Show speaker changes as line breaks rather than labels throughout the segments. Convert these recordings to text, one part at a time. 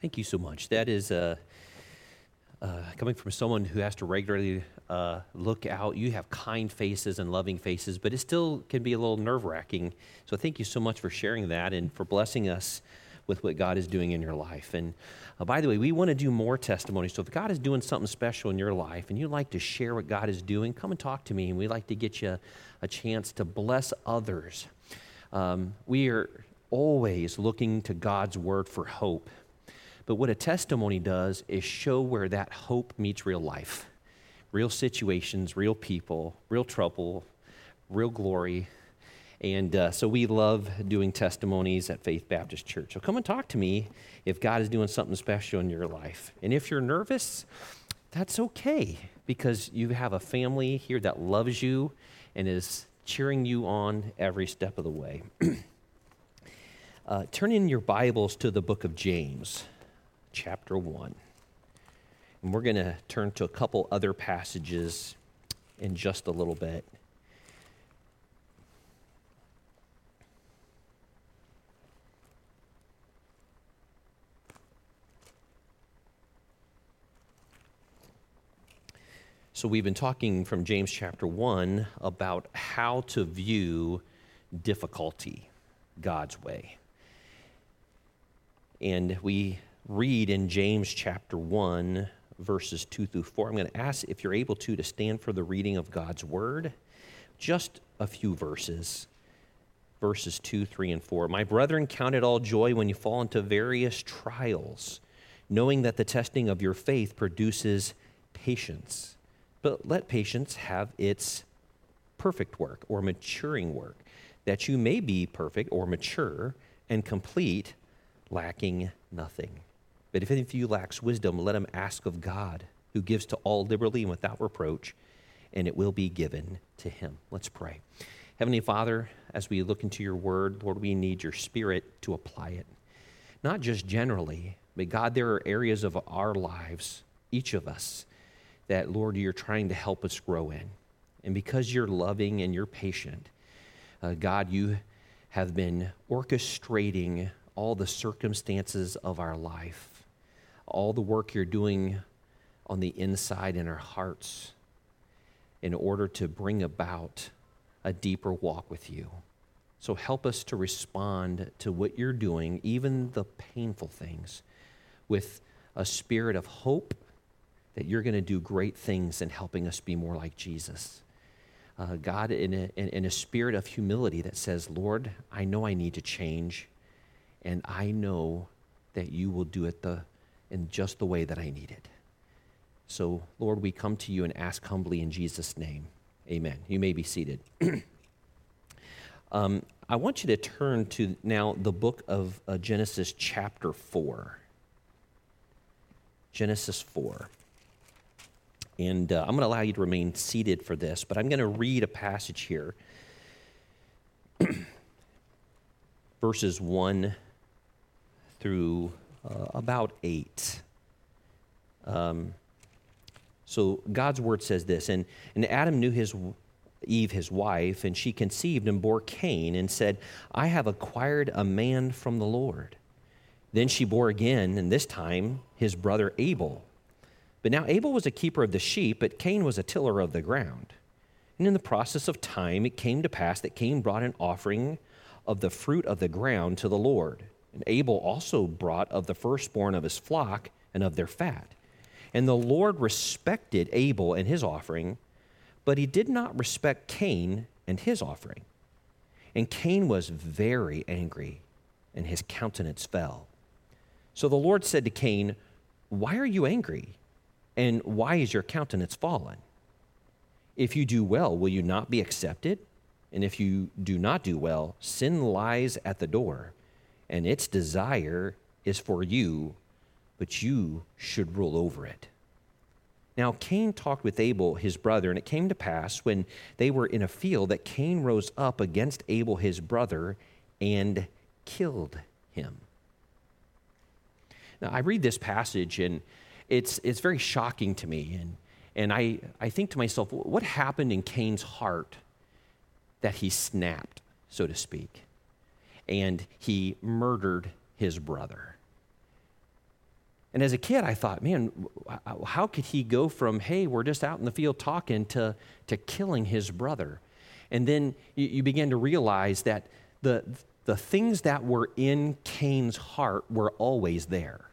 Thank you so much. That is coming from someone who has to regularly look out. You have kind faces and loving faces, but it still can be a little nerve-wracking. So thank you so much for sharing that and for blessing us with what God is doing in your life. And by the way, we want to do more testimonies. So if God is doing something special in your life and you'd like to share what God is doing, come and talk to me, and we'd like to get you a chance to bless others. We are always looking to God's word for hope. But what a testimony does is show where that hope meets real life, real situations, real people, real trouble, real glory. And so we love doing testimonies at Faith Baptist Church. So come and talk to me if God is doing something special in your life. And if you're nervous, that's okay, because you have a family here that loves you and is cheering you on every step of the way. Turn in your Bibles to the book of James, chapter 1. And we're going to turn to a couple other passages in just a little bit. So we've been talking from James chapter 1 about how to view difficulty God's way. And we read in James chapter 1, verses 2 through 4. I'm going to ask if you're able to stand for the reading of God's word. Just a few verses 2, 3, and 4. My brethren, count it all joy when you fall into various trials, knowing that the testing of your faith produces patience. But let patience have its perfect work or maturing work, that you may be perfect or mature and complete, lacking nothing. But if any of you lacks wisdom, let him ask of God, who gives to all liberally and without reproach, and it will be given to him. Let's pray. Heavenly Father, as we look into your word, Lord, we need your Spirit to apply it. Not just generally, but God, there are areas of our lives, each of us, that, Lord, you're trying to help us grow in. And because you're loving and you're patient, God, you have been orchestrating all the circumstances of our life, all the work you're doing on the inside in our hearts in order to bring about a deeper walk with you. So help us to respond to what you're doing, even the painful things, with a spirit of hope that you're going to do great things in helping us be more like Jesus. God, in a spirit of humility that says, Lord, I know I need to change, and I know that you will do it in just the way that I need it. So, Lord, we come to you and ask humbly in Jesus' name. Amen. You may be seated. I want you to turn to now the book of Genesis chapter 4. Genesis 4. And I'm going to allow you to remain seated for this, but I'm going to read a passage here. Verses 1 through about 8. So God's word says this, and Adam knew Eve, his wife, and she conceived and bore Cain and said, I have acquired a man from the Lord. Then she bore again, and this time his brother Abel. But now Abel was a keeper of the sheep, but Cain was a tiller of the ground. And in the process of time, it came to pass that Cain brought an offering of the fruit of the ground to the Lord. And Abel also brought of the firstborn of his flock and of their fat. And the Lord respected Abel and his offering, but he did not respect Cain and his offering. And Cain was very angry, and his countenance fell. So the Lord said to Cain, why are you angry? And why is your countenance fallen? If you do well, will you not be accepted? And if you do not do well, sin lies at the door, and its desire is for you, but you should rule over it. Now Cain talked with Abel, his brother, and it came to pass when they were in a field that Cain rose up against Abel, his brother, and killed him. Now I read this passage, and it's very shocking to me, and I think to myself, what happened in Cain's heart that he snapped, so to speak, and he murdered his brother? And as a kid, I thought, man, how could he go from, hey, we're just out in the field talking, to killing his brother? And then you begin to realize that the things that were in Cain's heart were always there.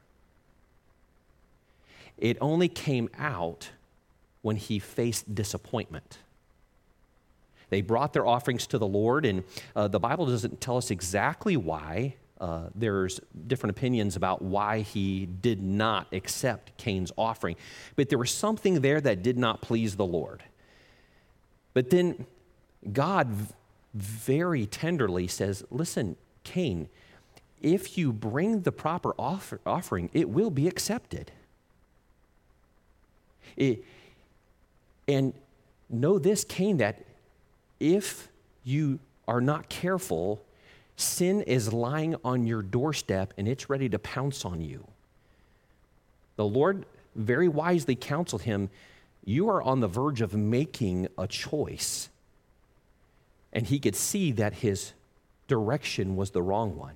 It only came out when he faced disappointment. They brought their offerings to the Lord, and the Bible doesn't tell us exactly why. There's different opinions about why he did not accept Cain's offering. But there was something there that did not please the Lord. But then God very tenderly says, listen, Cain, if you bring the proper offering, it will be accepted. And know this, Cain, that if you are not careful, sin is lying on your doorstep and it's ready to pounce on you. The Lord very wisely counseled him, you are on the verge of making a choice. And he could see that his direction was the wrong one.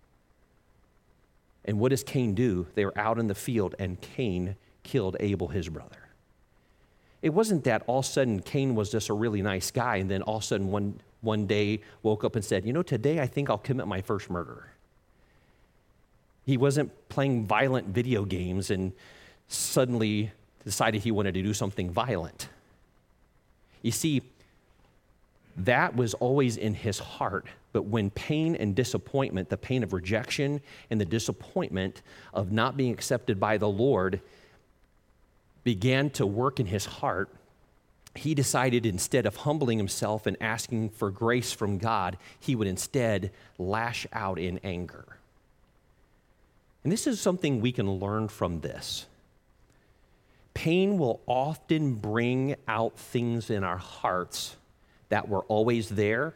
And what does Cain do? They were out in the field and Cain killed Abel, his brother. It wasn't that all of a sudden Cain was just a really nice guy and then all of a sudden one day woke up and said, today I think I'll commit my first murder. He wasn't playing violent video games and suddenly decided he wanted to do something violent. You see, that was always in his heart, but when pain and disappointment, the pain of rejection and the disappointment of not being accepted by the Lord began to work in his heart, he decided instead of humbling himself and asking for grace from God, he would instead lash out in anger. And this is something we can learn from this. Pain will often bring out things in our hearts that were always there,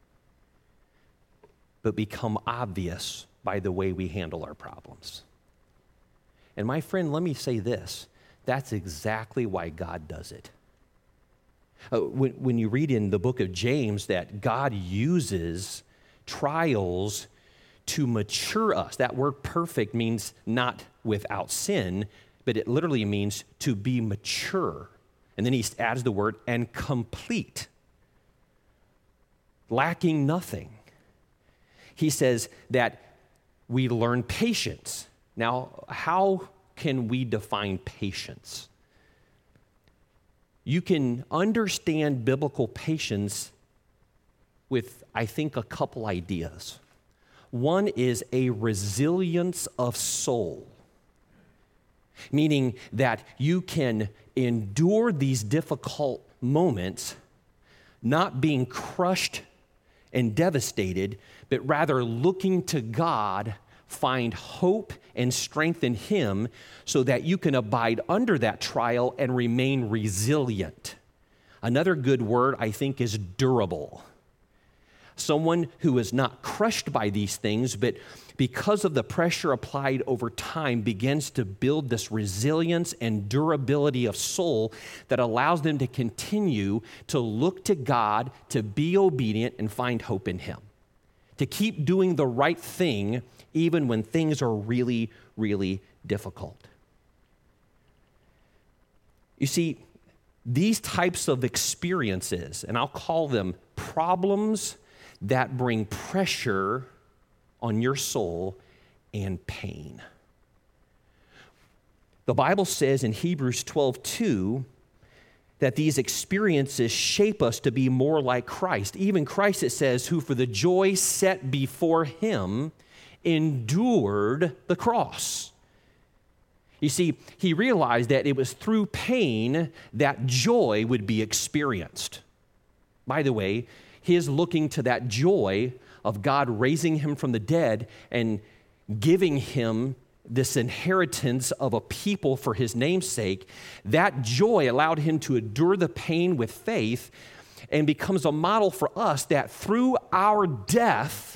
but become obvious by the way we handle our problems. And my friend, let me say this. That's exactly why God does it. When you read in the book of James that God uses trials to mature us, that word perfect means not without sin, but it literally means to be mature. And then he adds the word and complete, lacking nothing. He says that we learn patience. Now, how can we define patience? You can understand biblical patience with, I think, a couple ideas. One is a resilience of soul, meaning that you can endure these difficult moments, not being crushed and devastated, but rather looking to God, find hope and strength in Him so that you can abide under that trial and remain resilient. Another good word, I think, is durable. Someone who is not crushed by these things, but because of the pressure applied over time, begins to build this resilience and durability of soul that allows them to continue to look to God, to be obedient, and find hope in Him. To keep doing the right thing even when things are really, really difficult. You see, these types of experiences, and I'll call them problems that bring pressure on your soul and pain. The Bible says in Hebrews 12:2 that these experiences shape us to be more like Christ. Even Christ, it says, who for the joy set before Him endured the cross. You see, He realized that it was through pain that joy would be experienced. By the way, His looking to that joy of God raising Him from the dead and giving Him this inheritance of a people for His name's sake, that joy allowed Him to endure the pain with faith and becomes a model for us that through our death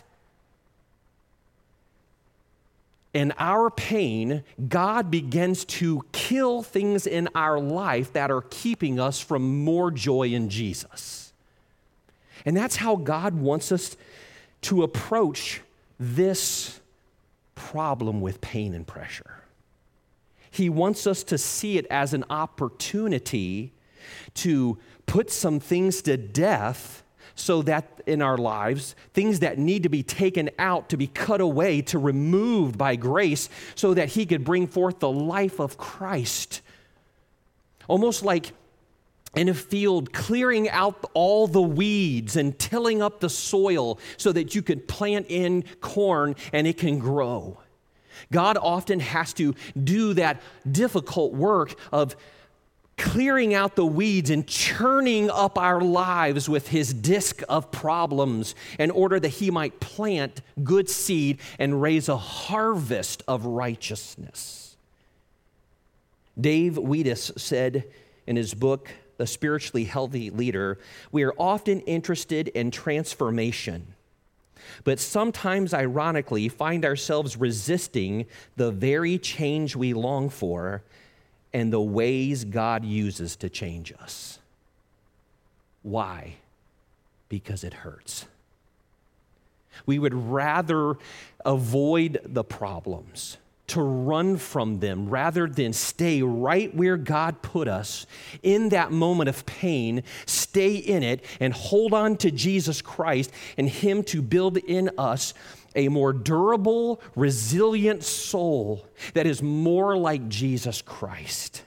and our pain, God begins to kill things in our life that are keeping us from more joy in Jesus. And that's how God wants us to approach this problem with pain and pressure. He wants us to see it as an opportunity to put some things to death so that in our lives, things that need to be taken out, to be cut away, to removed by grace so that he could bring forth the life of Christ. Almost like in a field, clearing out all the weeds and tilling up the soil so that you could plant in corn and it can grow. God often has to do that difficult work of clearing out the weeds and churning up our lives with his disc of problems in order that he might plant good seed and raise a harvest of righteousness. Dave Wheatus said in his book, The Spiritually Healthy Leader, we are often interested in transformation, but sometimes, ironically, find ourselves resisting the very change we long for and the ways God uses to change us. Why? Because it hurts. We would rather avoid the problems, to run from them, rather than stay right where God put us in that moment of pain, stay in it, and hold on to Jesus Christ and him to build in us a more durable, resilient soul that is more like Jesus Christ.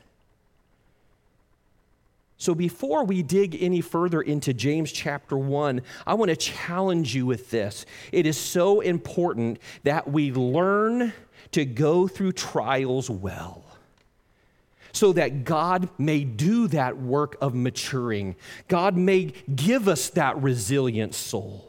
So before we dig any further into James chapter 1, I want to challenge you with this. It is so important that we learn to go through trials well, so that God may do that work of maturing. God may give us that resilient soul.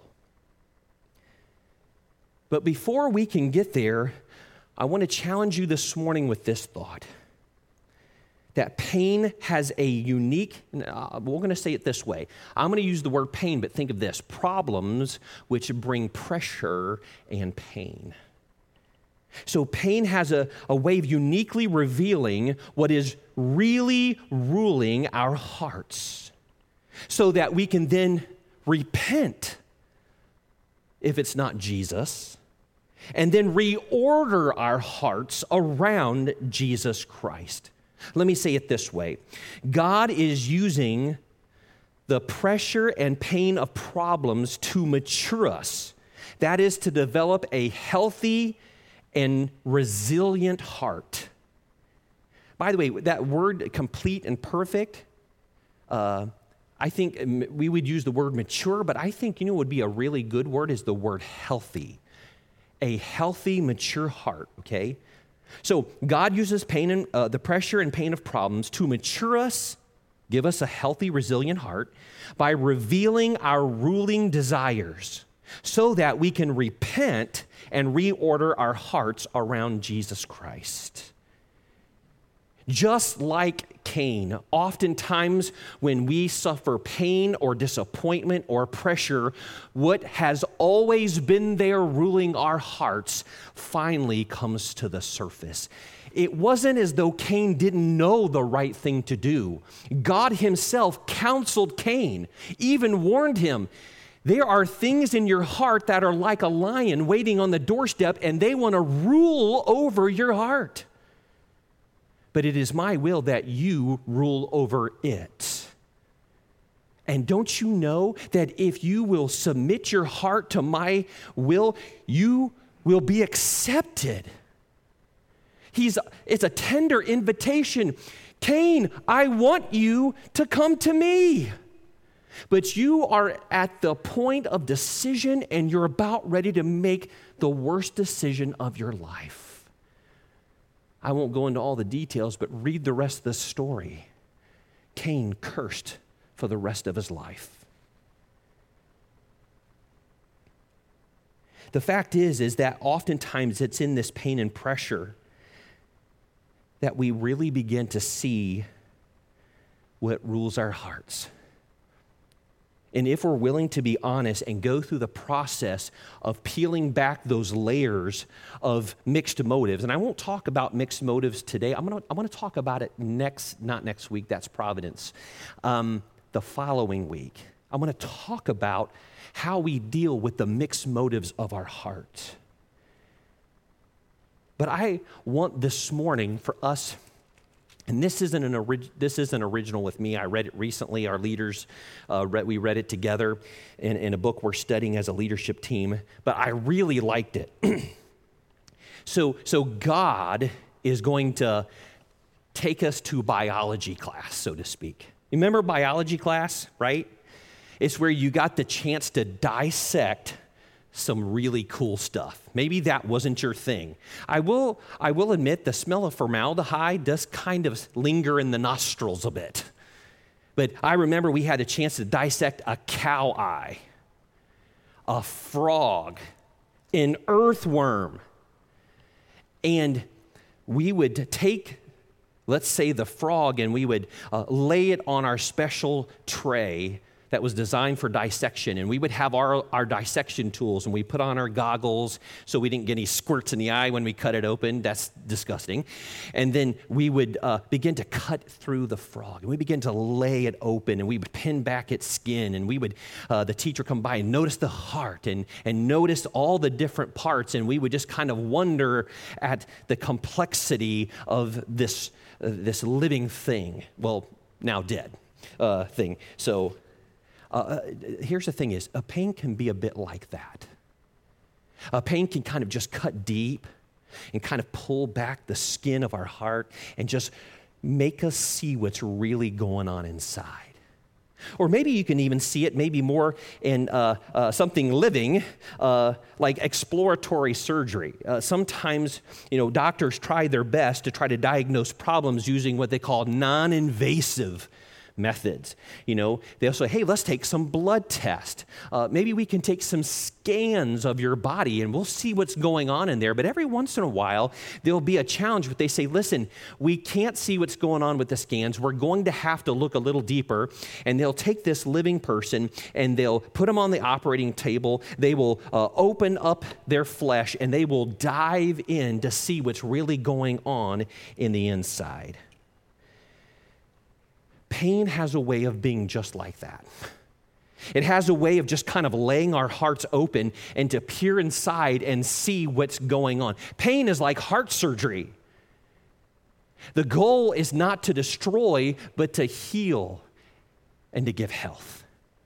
But before we can get there, I want to challenge you this morning with this thought, that pain has a unique, we're going to say it this way. I'm going to use the word pain, but think of this: problems which bring pressure and pain. So pain has a way of uniquely revealing what is really ruling our hearts, so that we can then repent if it's not Jesus, and then reorder our hearts around Jesus Christ. Let me say it this way. God is using the pressure and pain of problems to mature us. That is, to develop a healthy and resilient heart. By the way, that word complete and perfect, I think we would use the word mature, but I think, what would be a really good word is the word healthy. A healthy, mature heart, okay? So God uses pain and the pressure and pain of problems to mature us, give us a healthy, resilient heart by revealing our ruling desires so that we can repent and reorder our hearts around Jesus Christ. Just like Cain, oftentimes when we suffer pain or disappointment or pressure, what has always been there ruling our hearts finally comes to the surface. It wasn't as though Cain didn't know the right thing to do. God himself counseled Cain, even warned him, there are things in your heart that are like a lion waiting on the doorstep, and they want to rule over your heart. But it is my will that you rule over it. And don't you know that if you will submit your heart to my will, you will be accepted? It's a tender invitation. Cain, I want you to come to me. But you are at the point of decision and you're about ready to make the worst decision of your life. I won't go into all the details, but read the rest of the story. Cain cursed for the rest of his life. The fact is that oftentimes it's in this pain and pressure that we really begin to see what rules our hearts. And if we're willing to be honest and go through the process of peeling back those layers of mixed motives, and I won't talk about mixed motives today. I'm going to talk about it not next week, that's Providence, the following week. I'm going to talk about how we deal with the mixed motives of our heart. But I want this morning for us And this isn't original with me. I read it recently. Our leaders, we read it together in a book we're studying as a leadership team. But I really liked it. So God is going to take us to biology class, so to speak. Remember biology class, right? It's where you got the chance to dissect some really cool stuff. Maybe that wasn't your thing. I will admit the smell of formaldehyde does kind of linger in the nostrils a bit. But I remember we had a chance to dissect a cow eye, a frog, an earthworm. And we would take, let's say, the frog, and we would lay it on our special tray that was designed for dissection. And we would have our dissection tools, and we put on our goggles so we didn't get any squirts in the eye when we cut it open. That's disgusting. And then we would begin to cut through the frog, and we begin to lay it open, and we would pin back its skin, and we would, the teacher come by and notice the heart and notice all the different parts, and we would just kind of wonder at the complexity of this living thing, well, now dead thing. So here's the thing is, a pain can be a bit like that. A pain can kind of just cut deep and kind of pull back the skin of our heart and just make us see what's really going on inside. Or maybe you can even see it maybe more in something living, like exploratory surgery. Sometimes, doctors try their best to try to diagnose problems using what they call non-invasive methods. They'll say, hey, let's take some blood test. Maybe we can take some scans of your body and we'll see what's going on in there. But every once in a while, there'll be a challenge where they say, listen, we can't see what's going on with the scans. We're going to have to look a little deeper. And they'll take this living person and they'll put them on the operating table. They will open up their flesh and they will dive in to see what's really going on in the inside. Pain has a way of being just like that. It has a way of just kind of laying our hearts open and to peer inside and see what's going on. Pain is like heart surgery. The goal is not to destroy, but to heal and to give health.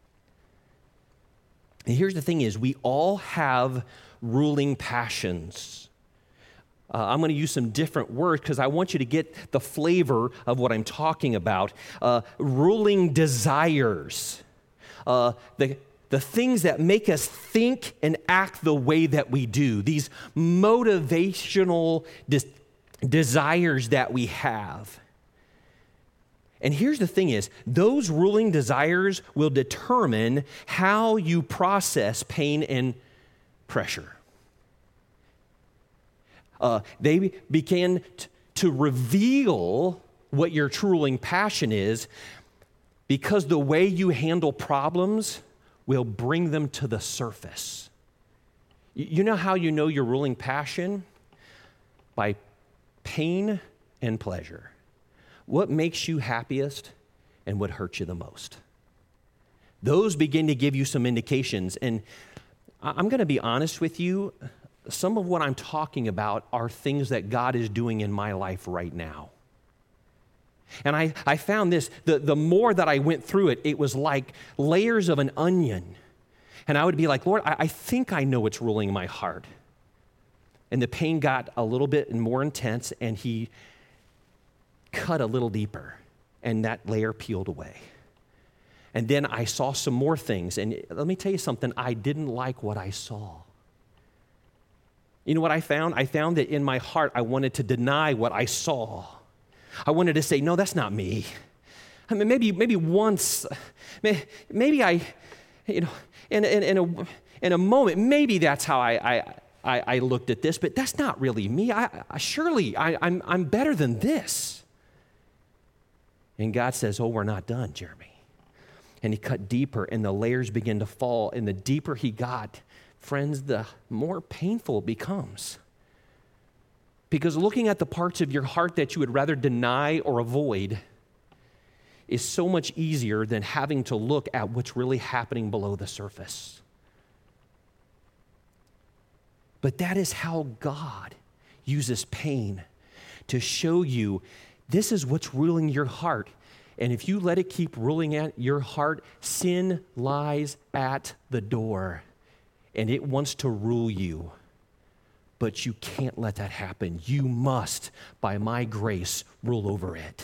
And here's the thing is, we all have ruling passions. I'm going to use some different words because I want you to get the flavor of what I'm talking about. Ruling desires, the things that make us think and act the way that we do, these motivational desires that we have. And here's the thing is, those ruling desires will determine how you process pain and pressure. They begin to reveal what your true ruling passion is because the way you handle problems will bring them to the surface. You know how you know your ruling passion? By pain and pleasure. What makes you happiest and what hurts you the most? Those begin to give you some indications. And I'm going to be honest with you. Some of what I'm talking about are things that God is doing in my life right now. And I found this, the more that I went through it, it was like layers of an onion. And I would be like, Lord, I think I know what's ruling my heart. And the pain got a little bit more intense, and he cut a little deeper, and that layer peeled away. And then I saw some more things, and let me tell you something, I didn't like what I saw. You know what I found? I found that in my heart, I wanted to deny what I saw. I wanted to say, no, that's not me. I mean, maybe once, maybe I, in a moment, maybe that's how I looked at this, but that's not really me. Surely I'm better than this. And God says, oh, we're not done, Jeremy. And he cut deeper, and the layers began to fall, and the deeper he got, friends, the more painful it becomes. Because looking at the parts of your heart that you would rather deny or avoid is so much easier than having to look at what's really happening below the surface. But that is how God uses pain to show you This is what's ruling your heart. And if you let it keep ruling at your heart, sin lies at the door, and it wants to rule you. But you can't let that happen. You must, by my grace, rule over it.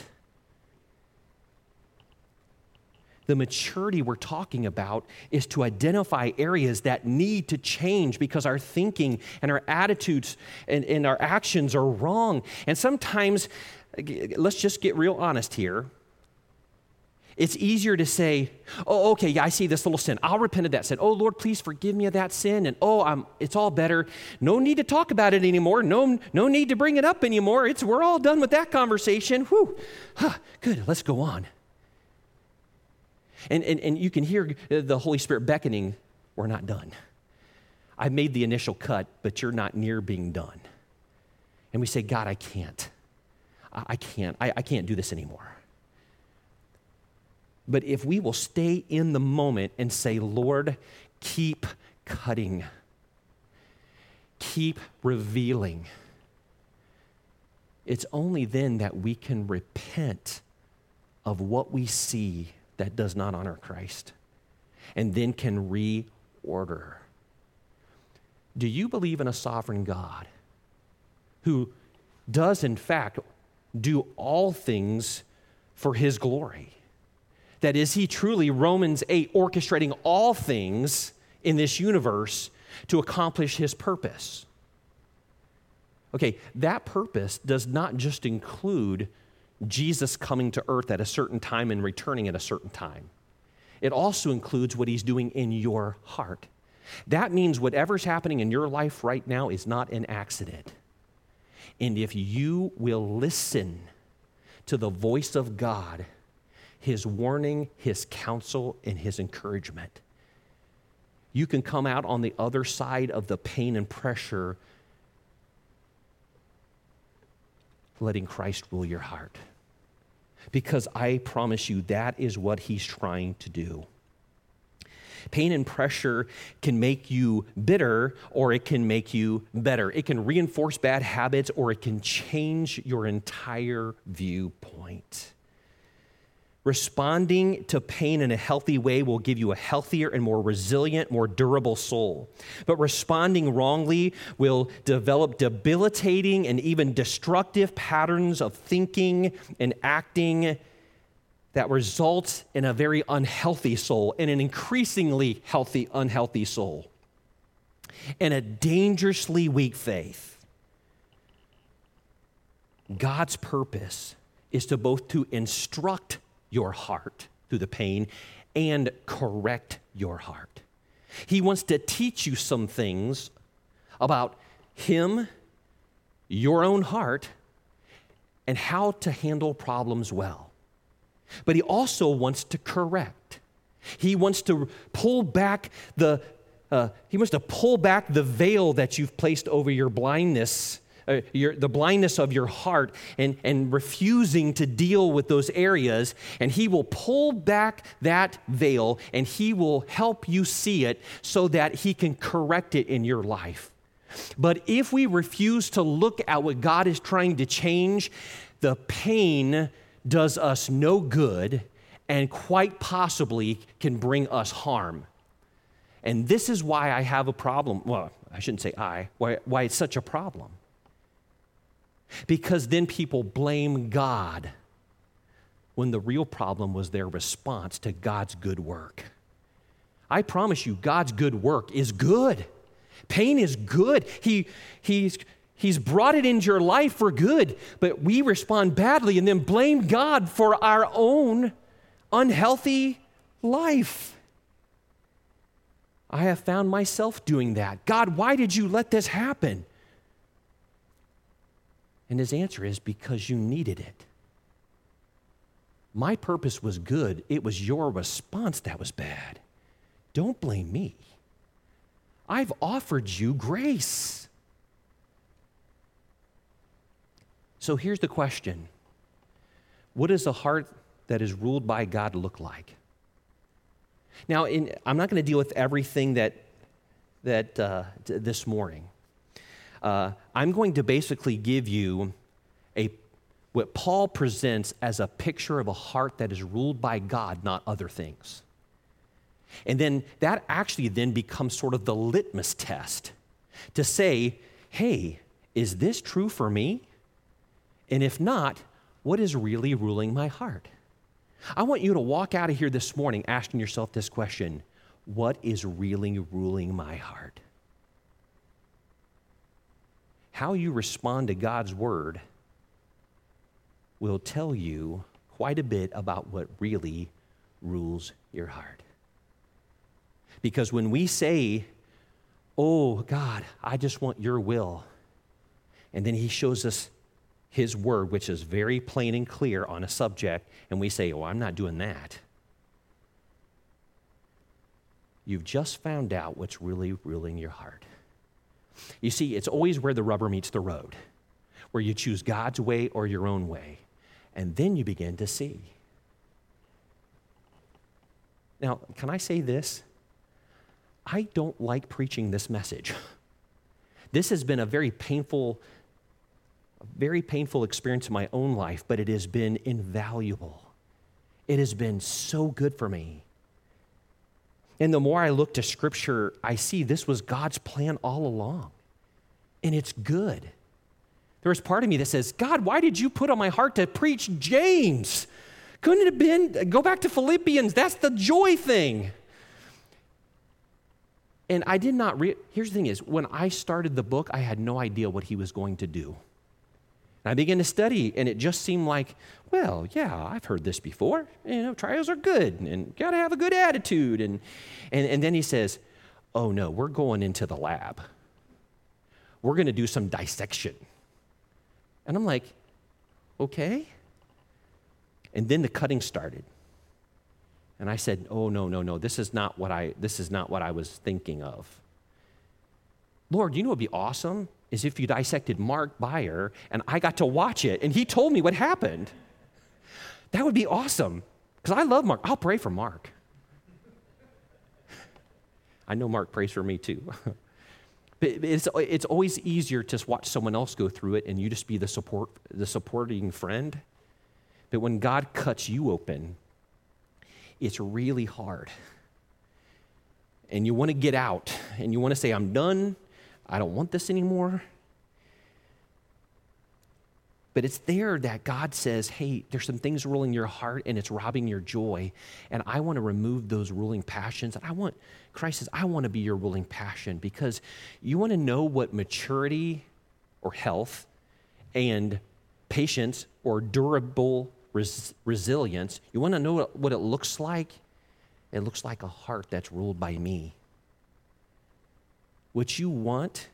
The maturity we're talking about is to identify areas that need to change because our thinking and our attitudes and our actions are wrong. And sometimes, let's just get real honest here. It's easier to say, oh, okay, yeah, I see this little sin. I'll repent of that sin. Oh, Lord, please forgive me of that sin. And it's all better. No need to talk about it anymore. No need to bring it up anymore. We're all done with that conversation. Whew. Good, let's go on. And you can hear the Holy Spirit beckoning, we're not done. I made the initial cut, but you're not near being done. And we say, God, I can't. I can't do this anymore. But if we will stay in the moment and say, Lord, keep cutting, keep revealing, it's only then that we can repent of what we see that does not honor Christ and then can reorder. Do you believe in a sovereign God who does, in fact, do all things for his glory? That is he truly, Romans 8, orchestrating all things in this universe to accomplish his purpose? Okay, that purpose does not just include Jesus coming to earth at a certain time and returning at a certain time. It also includes what he's doing in your heart. That means whatever's happening in your life right now is not an accident. And if you will listen to the voice of God, his warning, his counsel, and his encouragement, you can come out on the other side of the pain and pressure, letting Christ rule your heart. Because I promise you, that is what he's trying to do. Pain and pressure can make you bitter, or it can make you better. It can reinforce bad habits, or it can change your entire viewpoint. Responding to pain in a healthy way will give you a healthier and more resilient, more durable soul. But responding wrongly will develop debilitating and even destructive patterns of thinking and acting that results in a very unhealthy soul and an increasingly unhealthy soul and a dangerously weak faith. God's purpose is to instruct your heart through the pain and correct your heart. He wants to teach you some things about him, your own heart, and how to handle problems well. But he also wants to correct. He wants to pull back the veil that you've placed over your blindness, the blindness of your heart, and refusing to deal with those areas. And he will pull back that veil, and he will help you see it so that he can correct it in your life. But if we refuse to look at what God is trying to change, the pain does us no good and quite possibly can bring us harm. And this is why I have a problem. Well, I shouldn't say why it's such a problem. Because then people blame God when the real problem was their response to God's good work. I promise you, God's good work is good. Pain is good. He's brought it into your life for good, but we respond badly and then blame God for our own unhealthy life. I have found myself doing that. God, why did you let this happen? And his answer is because you needed it. My purpose was good. It was your response that was bad. Don't blame me. I've offered you grace. So here's the question. What does a heart that is ruled by God look like? Now, I'm not going to deal with everything that this morning. I'm going to basically give you what Paul presents as a picture of a heart that is ruled by God, not other things. And then that actually then becomes sort of the litmus test to say, hey, is this true for me? And if not, what is really ruling my heart? I want you to walk out of here this morning asking yourself this question: what is really ruling my heart? How you respond to God's word will tell you quite a bit about what really rules your heart. Because when we say, oh, God, I just want your will, and then he shows us his word, which is very plain and clear on a subject, and we say, oh, I'm not doing that. You've just found out what's really ruling your heart. You see, it's always where the rubber meets the road, where you choose God's way or your own way, and then you begin to see. Now, can I say this? I don't like preaching this message. This has been a very painful experience in my own life, but it has been invaluable. It has been so good for me. And the more I look to Scripture, I see this was God's plan all along. And it's good. There was part of me that says, God, why did you put on my heart to preach James? Couldn't it have been, go back to Philippians, that's the joy thing. And I did not, here's the thing is, when I started the book, I had no idea what he was going to do. And I began to study, and it just seemed like, well, yeah, I've heard this before. You know, trials are good, and got to have a good attitude. And then he says, oh, no, we're going into the lab. We're going to do some dissection. And I'm like, okay. And then the cutting started. And I said, oh, no, this is not what I was thinking of. Lord, you know what would be awesome is if you dissected Mark Beyer and I got to watch it and he told me what happened. That would be awesome because I love Mark. I'll pray for Mark. I know Mark prays for me too. But it's always easier to watch someone else go through it and you just be the supporting friend. But when God cuts you open, it's really hard. And you want to get out, and you want to say, I'm done. I don't want this anymore. But it's there that God says, hey, there's some things ruling your heart, and it's robbing your joy. And I want to remove those ruling passions. And Christ says, I want to be your ruling passion, because you want to know what maturity or health and patience or durable resilience, you want to know what it looks like? It looks like a heart that's ruled by me. What you want,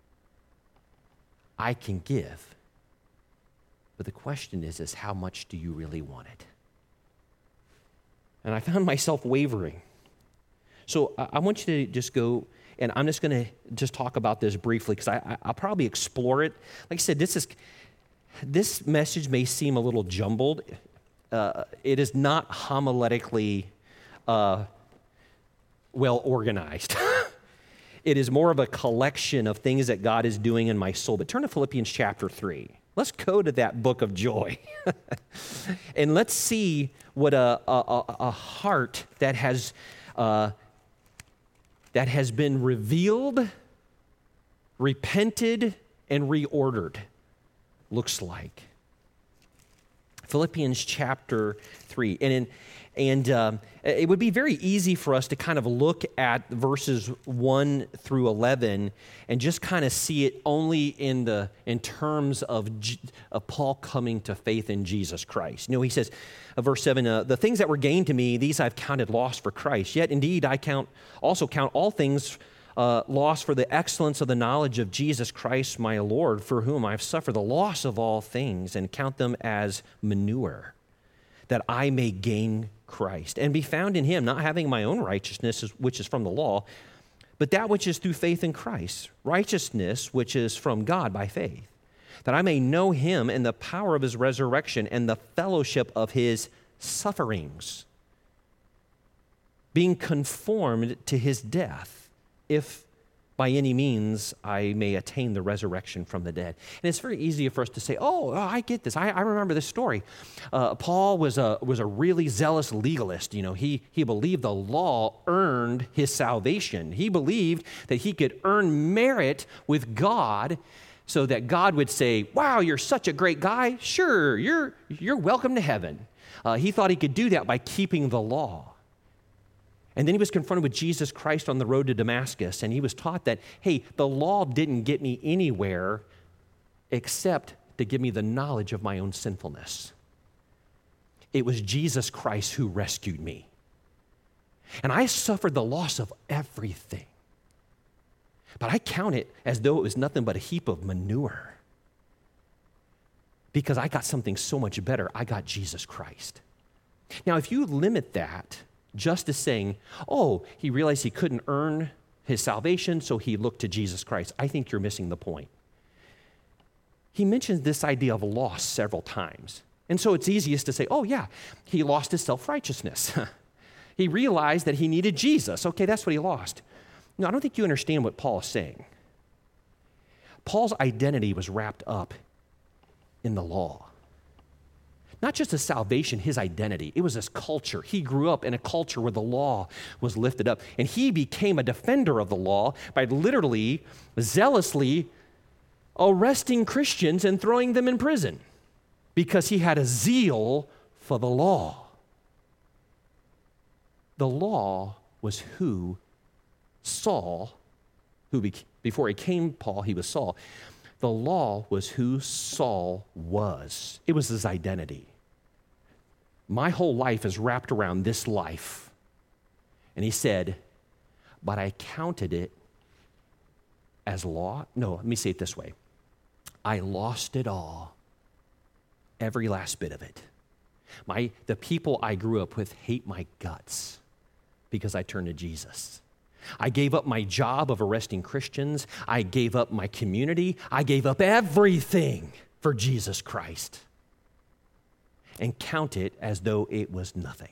I can give. But the question is how much do you really want it? And I found myself wavering. So I want you to just go, and I'm just going to just talk about this briefly because I'll probably explore it. Like I said, this message may seem a little jumbled. It is not homiletically well organized. It is more of a collection of things that God is doing in my soul. But turn to Philippians chapter 3. Let's go to that book of joy. And let's see what a heart that has been revealed, repented, and reordered looks like. Philippians chapter 3. And it would be very easy for us to kind of look at verses 1 through 11 and just kind of see it only in terms of Paul coming to faith in Jesus Christ. You know, he says, verse 7, the things that were gained to me, these I've counted loss for Christ. Yet indeed I also count all things loss for the excellence of the knowledge of Jesus Christ my Lord, for whom I've suffered the loss of all things, and count them as manure, that I may gain Christ, and be found in him, not having my own righteousness, which is from the law, but that which is through faith in Christ, righteousness which is from God by faith, that I may know him and the power of his resurrection and the fellowship of his sufferings, being conformed to his death, if by any means I may attain the resurrection from the dead. And it's very easy for us to say, oh, I get this. I remember this story. Paul was a really zealous legalist. You know, he believed the law earned his salvation. He believed that he could earn merit with God so that God would say, wow, you're such a great guy. Sure, you're welcome to heaven. He thought he could do that by keeping the law. And then he was confronted with Jesus Christ on the road to Damascus, and he was taught that, hey, the law didn't get me anywhere except to give me the knowledge of my own sinfulness. It was Jesus Christ who rescued me. And I suffered the loss of everything. But I count it as though it was nothing but a heap of manure. Because I got something so much better. I got Jesus Christ. Now, if you limit that just to saying, oh, he realized he couldn't earn his salvation, so he looked to Jesus Christ, I think you're missing the point. He mentions this idea of loss several times. And so it's easiest to say, oh, yeah, he lost his self-righteousness. He realized that he needed Jesus. Okay, that's what he lost. No, I don't think you understand what Paul is saying. Paul's identity was wrapped up in the law. Not just his salvation, his identity. It was his culture. He grew up in a culture where the law was lifted up. And he became a defender of the law by literally, zealously arresting Christians and throwing them in prison because he had a zeal for the law. The law was who Saul, before he became Paul, he was Saul. The law was who Saul was. It was his identity. My whole life is wrapped around this life. And he said, but I counted it as law. No, let me say it this way. I lost it all, every last bit of it. The people I grew up with hate my guts because I turned to Jesus. I gave up my job of arresting Christians. I gave up my community. I gave up everything for Jesus Christ and count it as though it was nothing.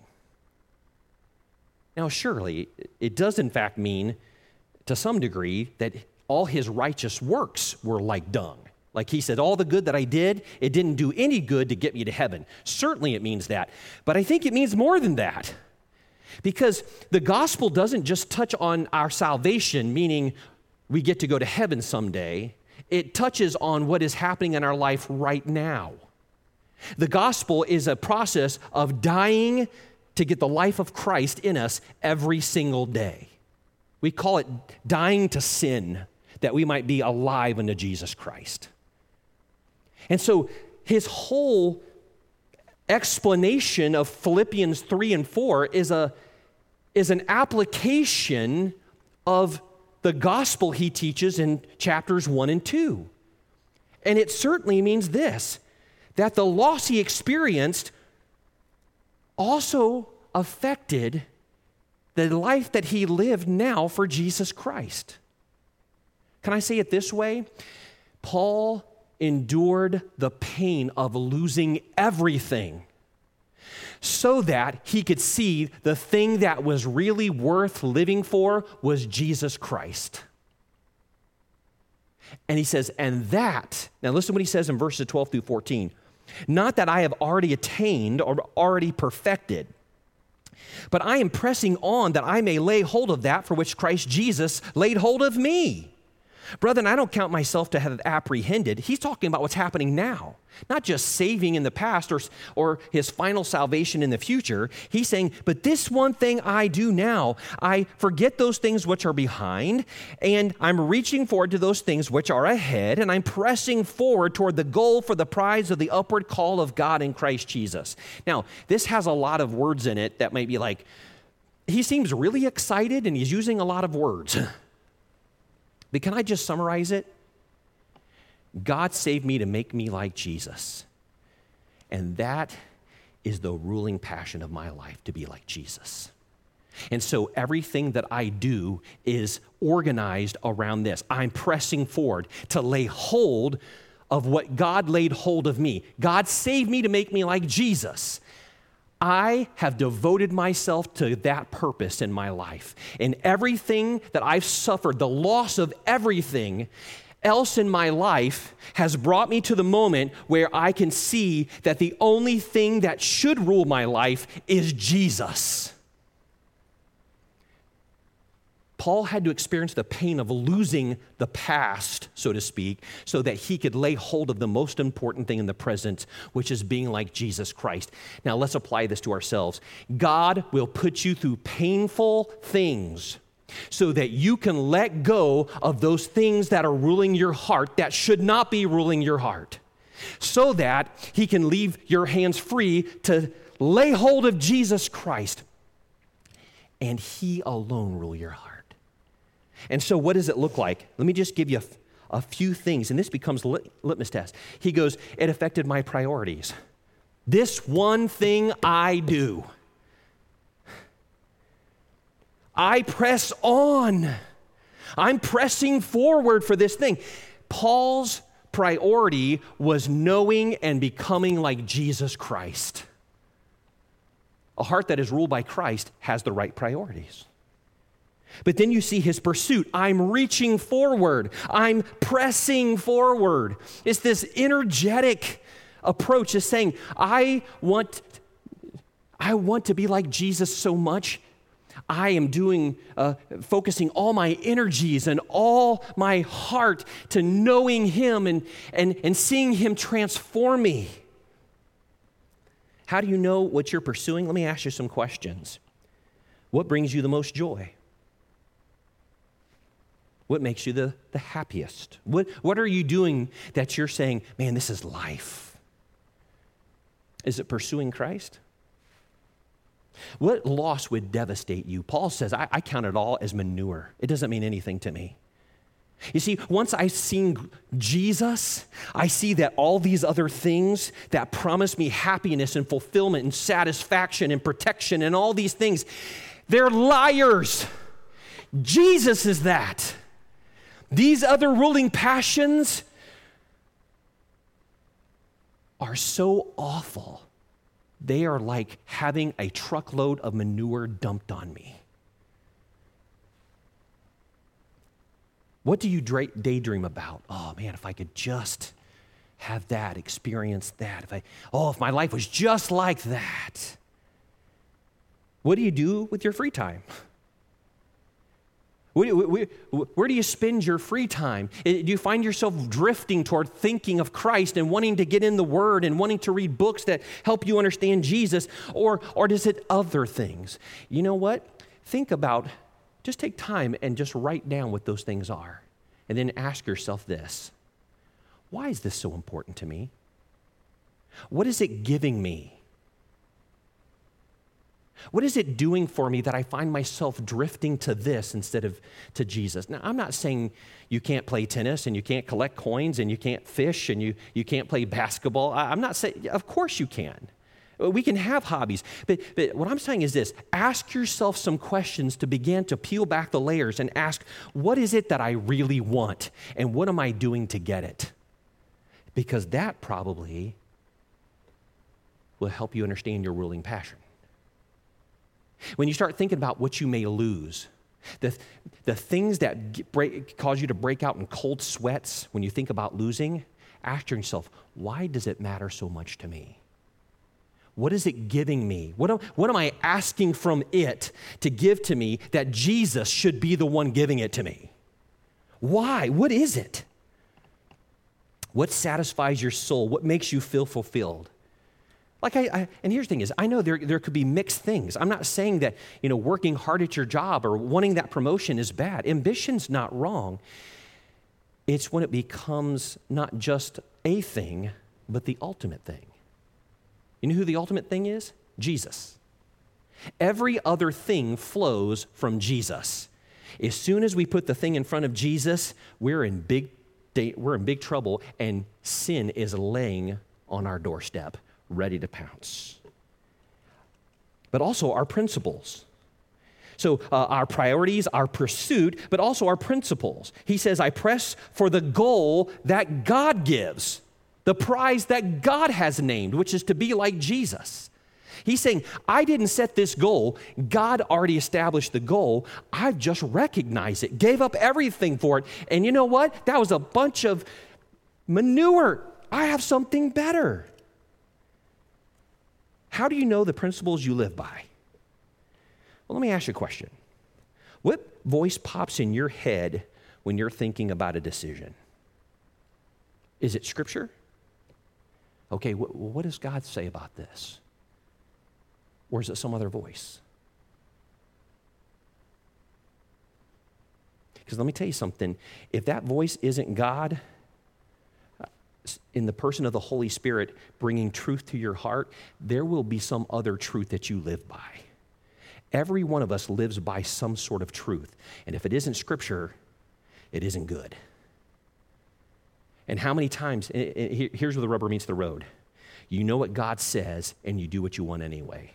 Now, surely, it does in fact mean, to some degree, that all his righteous works were like dung. Like he said, all the good that I did, it didn't do any good to get me to heaven. Certainly it means that. But I think it means more than that. Because the gospel doesn't just touch on our salvation, meaning we get to go to heaven someday. It touches on what is happening in our life right now. The gospel is a process of dying to get the life of Christ in us every single day. We call it dying to sin, that we might be alive unto Jesus Christ. And so his whole explanation of Philippians 3 and 4 is an application of the gospel he teaches in chapters 1 and 2. And it certainly means this, that the loss he experienced also affected the life that he lived now for Jesus Christ. Can I say it this way? Paul endured the pain of losing everything so that he could see the thing that was really worth living for was Jesus Christ. And he says, and that, now listen to what he says in verses 12 through 14. Not that I have already attained or already perfected, but I am pressing on that I may lay hold of that for which Christ Jesus laid hold of me. Brethren, I don't count myself to have apprehended. He's talking about what's happening now, not just saving in the past or his final salvation in the future. He's saying, but this one thing I do now, I forget those things which are behind, and I'm reaching forward to those things which are ahead, and I'm pressing forward toward the goal for the prize of the upward call of God in Christ Jesus. Now, this has a lot of words in it that might be like, he seems really excited and he's using a lot of words. But can I just summarize it? God saved me to make me like Jesus. And that is the ruling passion of my life, to be like Jesus. And so everything that I do is organized around this. I'm pressing forward to lay hold of what God laid hold of me. God saved me to make me like Jesus. I have devoted myself to that purpose in my life. And everything that I've suffered, the loss of everything else in my life has brought me to the moment where I can see that the only thing that should rule my life is Jesus. Paul had to experience the pain of losing the past, so to speak, so that he could lay hold of the most important thing in the present, which is being like Jesus Christ. Now, let's apply this to ourselves. God will put you through painful things so that you can let go of those things that are ruling your heart that should not be ruling your heart, so that he can leave your hands free to lay hold of Jesus Christ and he alone rule your heart. And so what does it look like? Let me just give you a few things, and this becomes a litmus test. He goes, it affected my priorities. This one thing I do. I press on. I'm pressing forward for this thing. Paul's priority was knowing and becoming like Jesus Christ. A heart that is ruled by Christ has the right priorities. But then you see his pursuit. I'm reaching forward. I'm pressing forward. It's this energetic approach, is saying, I want to be like Jesus so much. I am focusing all my energies and all my heart to knowing him and seeing him transform me. How do you know what you're pursuing? Let me ask you some questions. What brings you the most joy? What makes you the happiest? What are you doing that you're saying, man, this is life? Is it pursuing Christ? What loss would devastate you? Paul says, I count it all as manure. It doesn't mean anything to me. You see, once I've seen Jesus, I see that all these other things that promise me happiness and fulfillment and satisfaction and protection and all these things, they're liars. Jesus is that. These other ruling passions are so awful. They are like having a truckload of manure dumped on me. What do you daydream about? Oh man, if I could just have that, experience that. If my life was just like that. What do you do with your free time? Where do you spend your free time? Do you find yourself drifting toward thinking of Christ and wanting to get in the Word and wanting to read books that help you understand Jesus? Or is it other things? You know what? Just take time and just write down what those things are. And then ask yourself this. Why is this so important to me? What is it giving me? What is it doing for me that I find myself drifting to this instead of to Jesus? Now, I'm not saying you can't play tennis and you can't collect coins and you can't fish and you can't play basketball. I'm not saying, of course you can. We can have hobbies. But what I'm saying is this. Ask yourself some questions to begin to peel back the layers and ask, what is it that I really want? And what am I doing to get it? Because that probably will help you understand your ruling passion. When you start thinking about what you may lose, the things that cause you to break out in cold sweats when you think about losing, ask yourself, why does it matter so much to me? What is it giving me? What am I asking from it to give to me that Jesus should be the one giving it to me? Why? What is it? What satisfies your soul? What makes you feel fulfilled? And here's the thing is, I know there could be mixed things. I'm not saying that, working hard at your job or wanting that promotion is bad. Ambition's not wrong. It's when it becomes not just a thing, but the ultimate thing. You know who the ultimate thing is? Jesus. Every other thing flows from Jesus. As soon as we put the thing in front of Jesus, we're in big trouble, and sin is laying on our doorstep, ready to pounce. But also our principles. So our priorities, our pursuit, but also our principles. He says, I press for the goal that God gives, the prize that God has named, which is to be like Jesus. He's saying, I didn't set this goal. God already established the goal. I've just recognized it, gave up everything for it. And you know what? That was a bunch of manure. I have something better. How do you know the principles you live by? Well, let me ask you a question. What voice pops in your head when you're thinking about a decision? Is it Scripture? Okay, what does God say about this? Or is it some other voice? Because let me tell you something. If that voice isn't God, in the person of the Holy Spirit bringing truth to your heart, there will be some other truth that you live by. Every one of us lives by some sort of truth. And if it isn't Scripture, it isn't good. And how many times, here's where the rubber meets the road. You know what God says, and you do what you want anyway.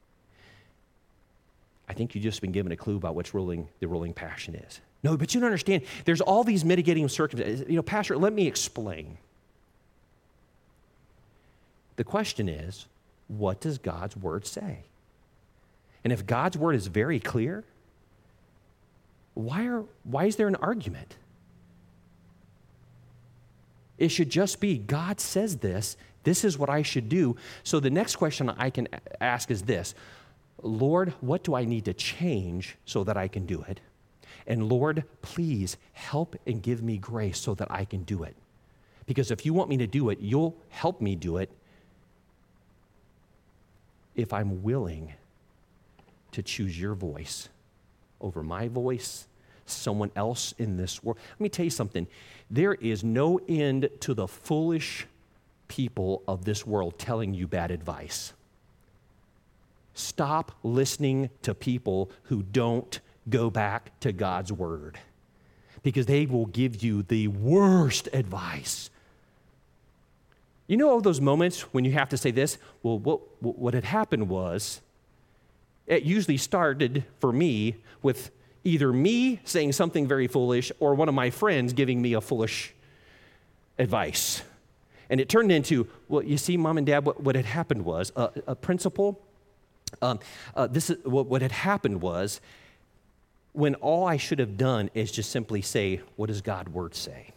I think you've just been given a clue about what's the ruling passion is. No, but you don't understand. There's all these mitigating circumstances. Pastor, let me explain. The question is, what does God's word say? And if God's word is very clear, why is there an argument? It should just be, God says this is what I should do. So the next question I can ask is this: Lord, what do I need to change so that I can do it? And Lord, please help and give me grace so that I can do it. Because if you want me to do it, you'll help me do it if I'm willing to choose your voice over my voice, someone else in this world. Let me tell you something. There is no end to the foolish people of this world telling you bad advice. Stop listening to people who don't go back to God's word, because they will give you the worst advice. You know all those moments when you have to say this? Well, what had happened was, it usually started for me with either me saying something very foolish or one of my friends giving me a foolish advice. And it turned into, well, you see, Mom and Dad, what had happened was, a principal, what had happened was, when all I should have done is just simply say, what does God's word say?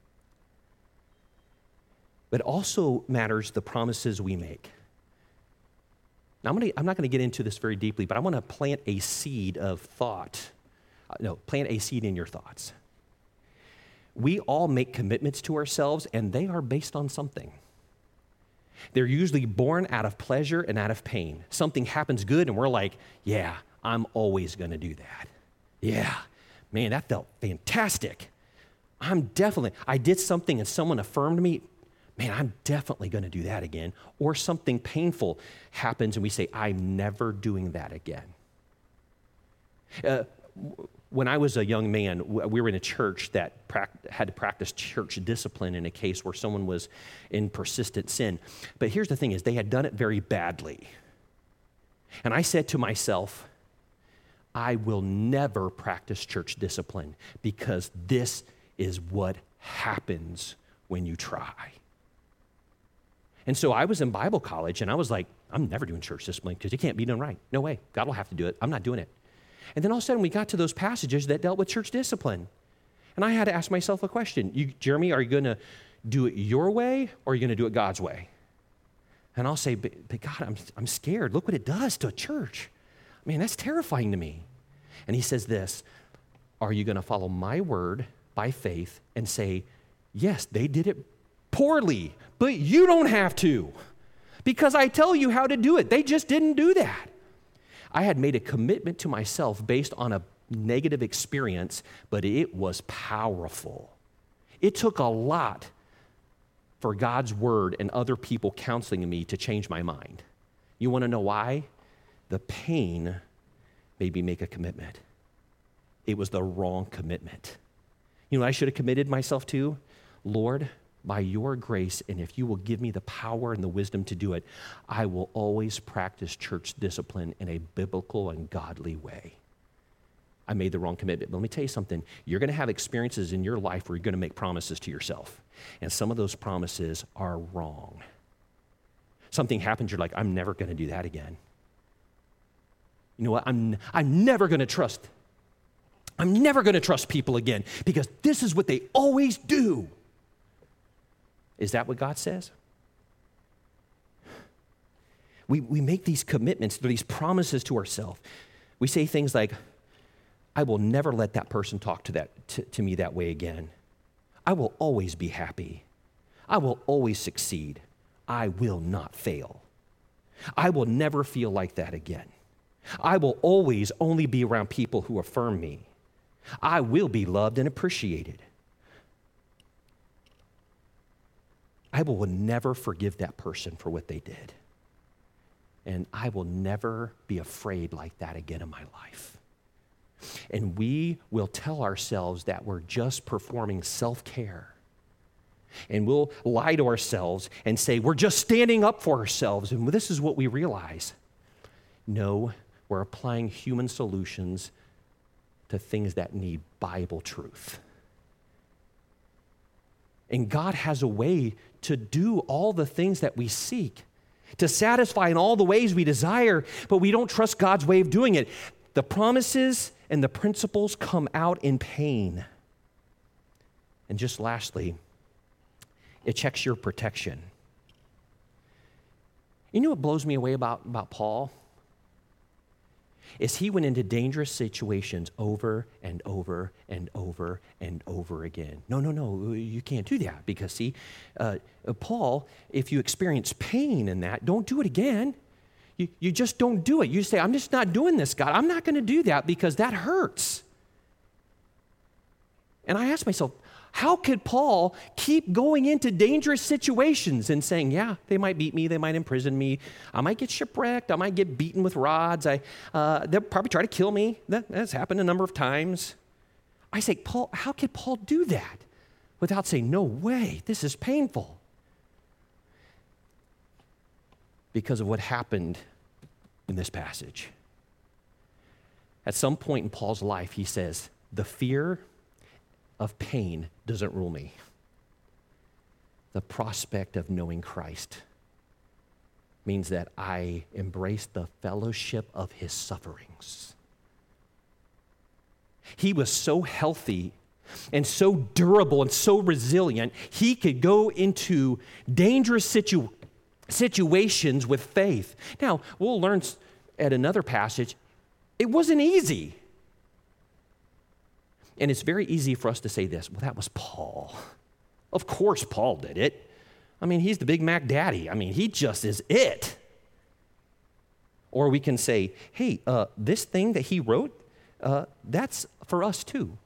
But it also matters the promises we make. Now, I'm not going to get into this very deeply, but I want to plant a seed of thought. Plant a seed in your thoughts. We all make commitments to ourselves, and they are based on something. They're usually born out of pleasure and out of pain. Something happens good, and we're like, yeah, I'm always going to do that. Yeah, man, that felt fantastic. I did something and someone affirmed me. Man, I'm definitely going to do that again. Or something painful happens and we say, I'm never doing that again. When I was a young man, we were in a church that had to practice church discipline in a case where someone was in persistent sin. But here's the thing is, they had done it very badly. And I said to myself, I will never practice church discipline, because this is what happens when you try. And so I was in Bible college, and I was like, I'm never doing church discipline because it can't be done right. No way. God will have to do it. I'm not doing it. And then all of a sudden, we got to those passages that dealt with church discipline. And I had to ask myself a question. Jeremy, are you going to do it your way, or are you going to do it God's way? And I'll say, but God, I'm scared. Look what it does to a church. Man, that's terrifying to me. And he says this: are you going to follow my word by faith and say, yes, they did it poorly, but you don't have to, because I tell you how to do it. They just didn't do that. I had made a commitment to myself based on a negative experience, but it was powerful. It took a lot for God's word and other people counseling me to change my mind. You want to know why? The pain made me make a commitment. It was the wrong commitment. You know what I should have committed myself to? Lord, by your grace, and if you will give me the power and the wisdom to do it, I will always practice church discipline in a biblical and godly way. I made the wrong commitment. But let me tell you something. You're going to have experiences in your life where you're going to make promises to yourself. And some of those promises are wrong. Something happens, you're like, I'm never going to do that again. You know what? I'm never going to trust. I'm never going to trust people again because this is what they always do. Is that what God says? We make these commitments, these promises to ourselves. We say things like, I will never let that person talk to me that way again. I will always be happy. I will always succeed. I will not fail. I will never feel like that again. I will always only be around people who affirm me. I will be loved and appreciated. I will never forgive that person for what they did. And I will never be afraid like that again in my life. And we will tell ourselves that we're just performing self-care. And we'll lie to ourselves and say, we're just standing up for ourselves. And this is what we realize. No, we're applying human solutions to things that need Bible truth. And God has a way to do all the things that we seek, to satisfy in all the ways we desire, but we don't trust God's way of doing it. The promises and the principles come out in pain. And just lastly, it checks your protection. You know what blows me away about Paul? Is he went into dangerous situations over and over and over and over again. No, you can't do that because see, Paul, if you experience pain in that, don't do it again. You just don't do it. You say, I'm just not doing this, God. I'm not going to do that because that hurts. And I ask myself, how could Paul keep going into dangerous situations and saying, yeah, they might beat me, they might imprison me, I might get shipwrecked, I might get beaten with rods, they'll probably try to kill me. That's happened a number of times. I say, Paul, how could Paul do that without saying, no way, this is painful? Because of what happened in this passage. At some point in Paul's life, he says, the fear of pain doesn't rule me. The prospect of knowing Christ means that I embrace the fellowship of his sufferings. He was so healthy and so durable and so resilient, he could go into dangerous situations with faith. Now, we'll learn at another passage, it wasn't easy. And it's very easy for us to say this, well, that was Paul. Of course Paul did it. I mean, he's the Big Mac daddy. I mean, he just is it. Or we can say, hey, this thing that he wrote, that's for us too.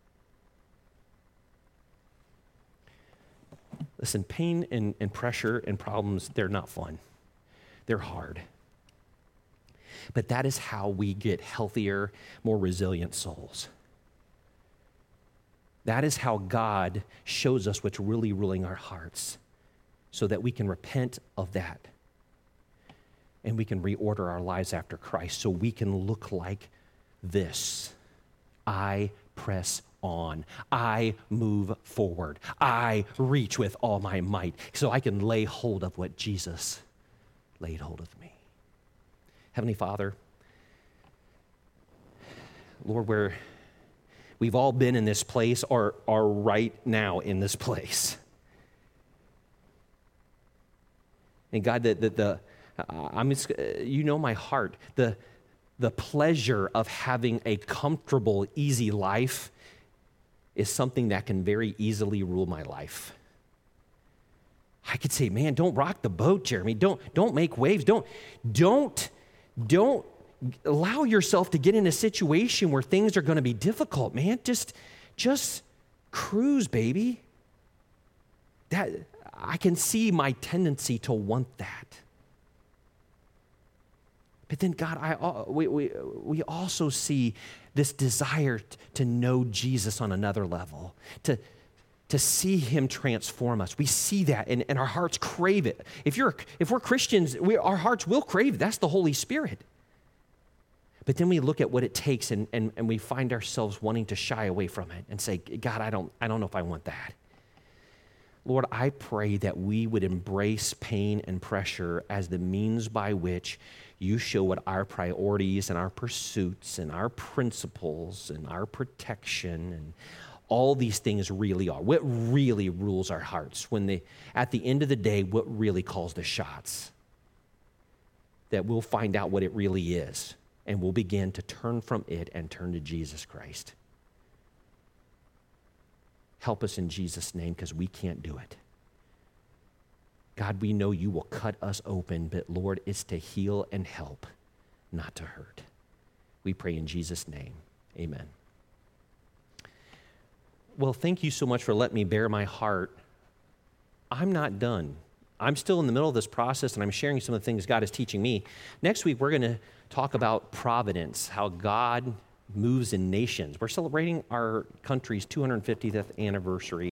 Listen, pain and pressure and problems, they're not fun. They're hard. But that is how we get healthier, more resilient souls. That is how God shows us what's really ruling our hearts so that we can repent of that and we can reorder our lives after Christ so we can look like this. I press on. I move forward. I reach with all my might so I can lay hold of what Jesus laid hold of me. Heavenly Father, Lord, we've all been in this place or are right now in this place. And God, you know my heart. The pleasure of having a comfortable, easy life is something that can very easily rule my life. I could say, man, don't rock the boat, Jeremy. Don't make waves. Don't allow yourself to get in a situation where things are going to be difficult, man. Just cruise, baby. That I can see my tendency to want that. But then, God, we also see this desire to know Jesus on another level, to see him transform us. We see that, and our hearts crave it. If we're Christians, our hearts will crave it. That's the Holy Spirit. But then we look at what it takes, and we find ourselves wanting to shy away from it and say, God, I don't know if I want that. Lord, I pray that we would embrace pain and pressure as the means by which you show what our priorities and our pursuits and our principles and our protection and all these things really are. What really rules our hearts at the end of the day, what really calls the shots. That we'll find out what it really is, and we'll begin to turn from it and turn to Jesus Christ. Help us in Jesus' name, because we can't do it. God, we know you will cut us open, but Lord, it's to heal and help, not to hurt. We pray in Jesus' name. Amen. Well, thank you so much for letting me bare my heart. I'm not done. I'm still in the middle of this process, and I'm sharing some of the things God is teaching me. Next week, we're going to talk about providence, how God moves in nations. We're celebrating our country's 250th anniversary.